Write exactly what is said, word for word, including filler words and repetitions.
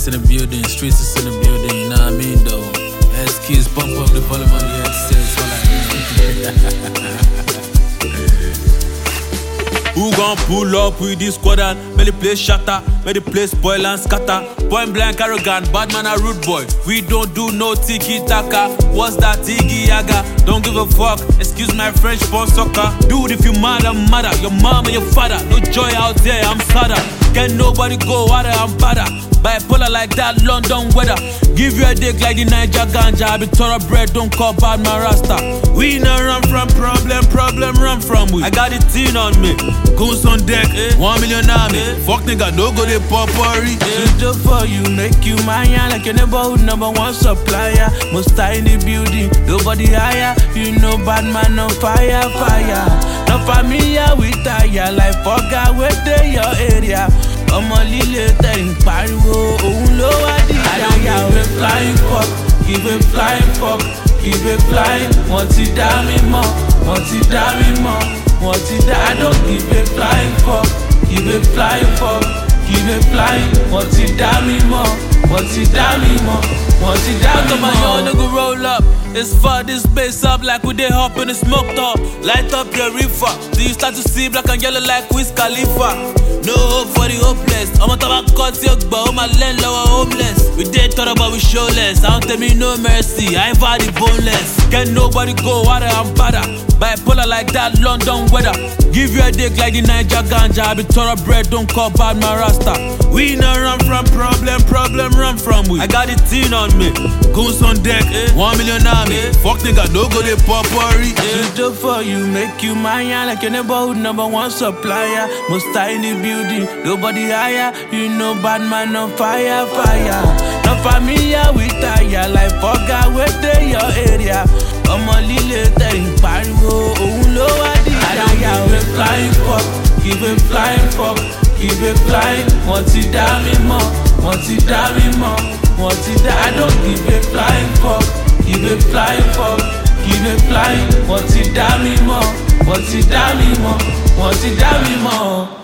Gas in the building, streets is in the building, you know what I mean though. As kids pump up the volume on the headsets, all like Who gon' pull up with this squadron? Make the place shatter, make the place spoil and scatter. Point blank arrogant, bad man a rude boy. We don't do no tiki-taka. What's that tiki-yaga? Don't give a fuck, excuse my French for soccer. Dude, if you mad, I'm madder. Your mom and your father, no joy out there, I'm sadder. Can nobody go harder, I'm badder. Bipolar like that London weather. Give you a dick like the Niger ganja. I be thoroughbred, don't call bad man rasta. We not run from problem, problem run from we. I got the teen on me, goons on deck, eh? One million army, eh? Fuck nigga, no go they pop-worry, eh? Just for you, make you mine like your neighborhood number one supplier. Most high in the building, nobody higher. You know bad man on fire, fire. No familiar with tire, like fuck out with the your area. Ọmọ líle tẹ̀yìn pariwo, òun ló wá di àyà. Give a flying fuck, give a flying fuck, give a flying. Wọ́n ti dá mi mọ̀, wọ́n ti dá mi mọ̀, wọ́n ti dá. I don't give a flying fuck, give a flying fuck, give a flying. Wọ́n ti dá mi mọ̀, wọ́n ti dá mi mọ̀, wọ́n ti dá mi mọ̀. My young nigga roll up. It's for this bass up like we dey hop in the smoke top. Light up your reefer, till you start to see black and yellow like Wiz Khalifa. No hope for the hopeless. I'm on top of cut your but all my land lower homeless. We did thought about we showless. I don't tell me no mercy, I ain't for the boneless. Can nobody go harder, I'm badder. Bipolar like that London weather. Give you a dick like the Niger ganja. I be thoroughbred, don't call bad man rasta. We not run from problem, problem run from we. I got the teen on me, goons on deck, eh? One million army, eh? Fuck nigga, no go they pop-worry, eh? Just for you, make you mine like your neighborhood number one supplier. Most high in the building, nobody higher. You know bad man on fire, fire. No familiar with tire, like fuck out with the your area. Ọmọ líle tẹ̀yìn pariwo, òun ló wá di àyà. Give a flying fuck, give a flying fuck, give a flying. Wọ́n ti dá mi mọ̀, wọ́n ti dá mi mọ̀, wọ́n ti dá. I don't give a flying fuck, give a flying fuck, give a flying. Wọ́n ti dá mi mọ̀, wọ́n ti dá mi mọ̀, wọ́n ti dá mi mọ̀.